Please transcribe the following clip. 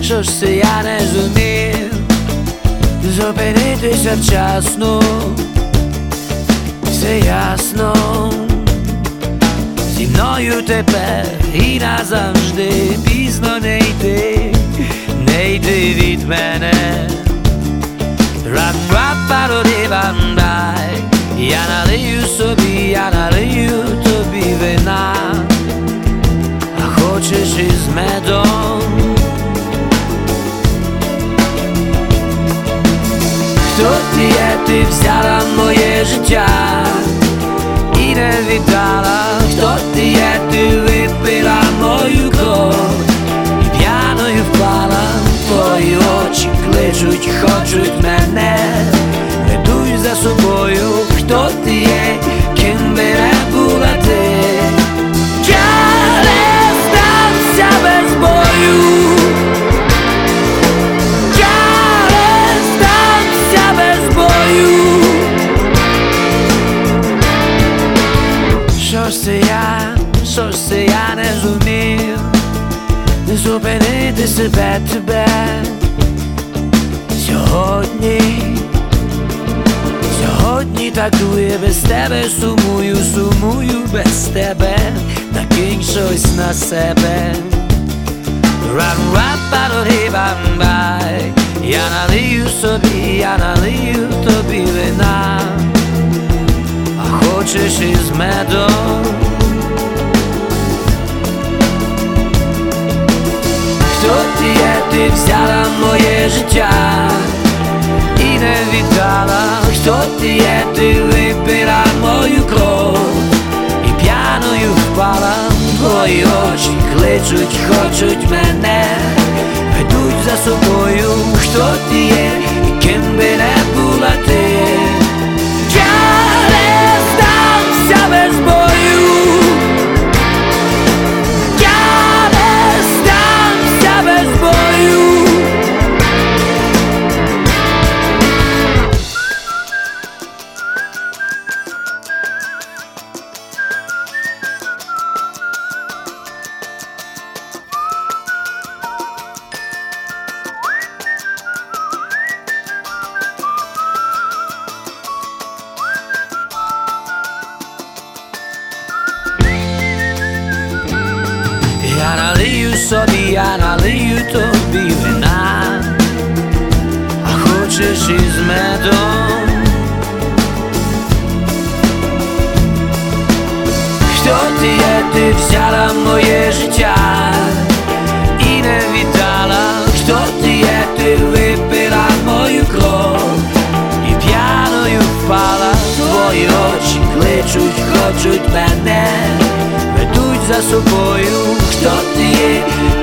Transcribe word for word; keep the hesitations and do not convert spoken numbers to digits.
що ж це я не зумів зупинитися вчасно, все ясно, зі мною тепер і назавжди пізно не йти, не йти від мене. Рап-рап-пароди-бандай, я налию собі, я налию тобі вина, а хочеш із медом. Хто ти є, ти взяла моє життя і не віддала. Хто ти є, ти випила мою кров і п'яною впала. Твої очі кличуть, хочуть мене, ведуть за собою. Хто ти є, ким би не була ти, я не здамся без бою, я не здамся без бою. Що ж це я, що ж це я не зумів зупинити себе, тебе сьогодні. Сьогодні так дує, без тебе сумую, сумую без тебе, накинь щось на себе. Рап-рап-пароди-бамбай, я налию собі, я налию тобі вина, а хочеш із медом. Хто ти є, ти взяла моє життя і не віддала. Хто ти є, ти випила мою кров і п'яною впала. Твої очі кличуть, хочуть мене, ведуть за собою. Хто ти є, і ким би не була ти, я не здамся без бою, я не здамся без бою. Я налию собі, я налию тобі вина, а хочеш із медом. Хто ти є, ти взяла моє життя і не віддала. Хто ти є, ти випила мою кров і п'яною впала. Твої очі кличуть, хочуть мене, ведуть за собою. Хто ти є,